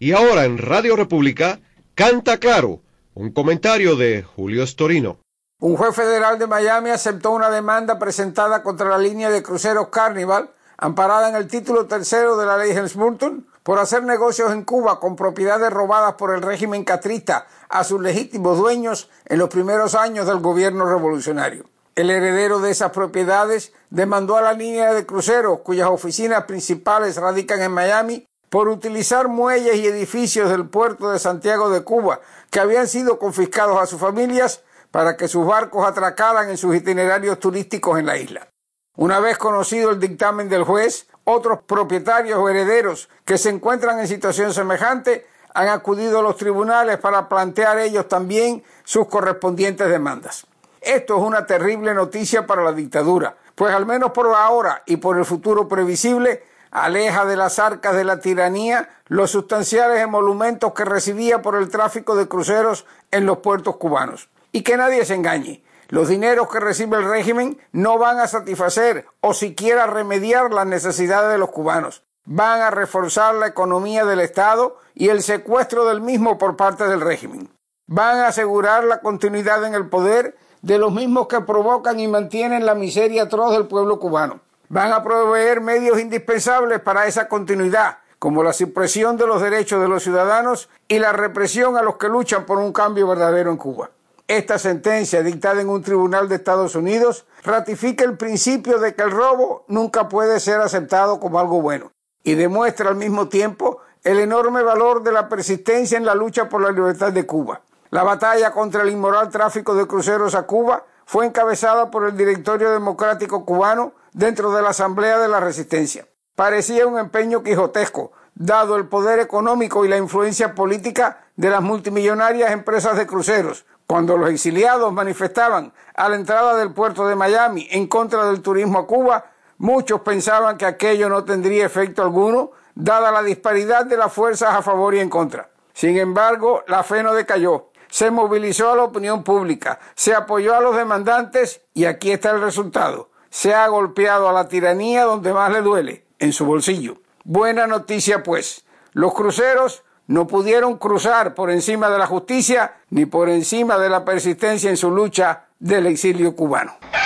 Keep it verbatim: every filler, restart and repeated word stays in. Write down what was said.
Y ahora en Radio República, Canta Claro, un comentario de Julio Storino. Un juez federal de Miami aceptó una demanda presentada contra la línea de cruceros Carnival, amparada en el título tercero de la ley Helms-Burton, por hacer negocios en Cuba con propiedades robadas por el régimen castrista a sus legítimos dueños en los primeros años del gobierno revolucionario. El heredero de esas propiedades demandó a la línea de cruceros, cuyas oficinas principales radican en Miami, por utilizar muelles y edificios del puerto de Santiago de Cuba, que habían sido confiscados a sus familias para que sus barcos atracaran en sus itinerarios turísticos en la isla. Una vez conocido el dictamen del juez, otros propietarios o herederos que se encuentran en situación semejante han acudido a los tribunales para plantear ellos también sus correspondientes demandas. Esto es una terrible noticia para la dictadura, pues al menos por ahora y por el futuro previsible, aleja de las arcas de la tiranía los sustanciales emolumentos que recibía por el tráfico de cruceros en los puertos cubanos. Y que nadie se engañe, los dineros que recibe el régimen no van a satisfacer o siquiera remediar las necesidades de los cubanos. Van a reforzar la economía del Estado y el secuestro del mismo por parte del régimen. Van a asegurar la continuidad en el poder de los mismos que provocan y mantienen la miseria atroz del pueblo cubano. Van a proveer medios indispensables para esa continuidad, como la supresión de los derechos de los ciudadanos y la represión a los que luchan por un cambio verdadero en Cuba. Esta sentencia, dictada en un tribunal de Estados Unidos, ratifica el principio de que el robo nunca puede ser aceptado como algo bueno y demuestra al mismo tiempo el enorme valor de la persistencia en la lucha por la libertad de Cuba. La batalla contra el inmoral tráfico de cruceros a Cuba fue encabezada por el Directorio Democrático Cubano dentro de la Asamblea de la Resistencia. Parecía un empeño quijotesco, dado el poder económico y la influencia política de las multimillonarias empresas de cruceros. Cuando los exiliados manifestaban a la entrada del puerto de Miami en contra del turismo a Cuba, muchos pensaban que aquello no tendría efecto alguno, dada la disparidad de las fuerzas a favor y en contra. Sin embargo, la fe no decayó. Se movilizó a la opinión pública, se apoyó a los demandantes y aquí está el resultado. Se ha golpeado a la tiranía donde más le duele, en su bolsillo. Buena noticia pues, los cruceros no pudieron cruzar por encima de la justicia ni por encima de la persistencia en su lucha del exilio cubano.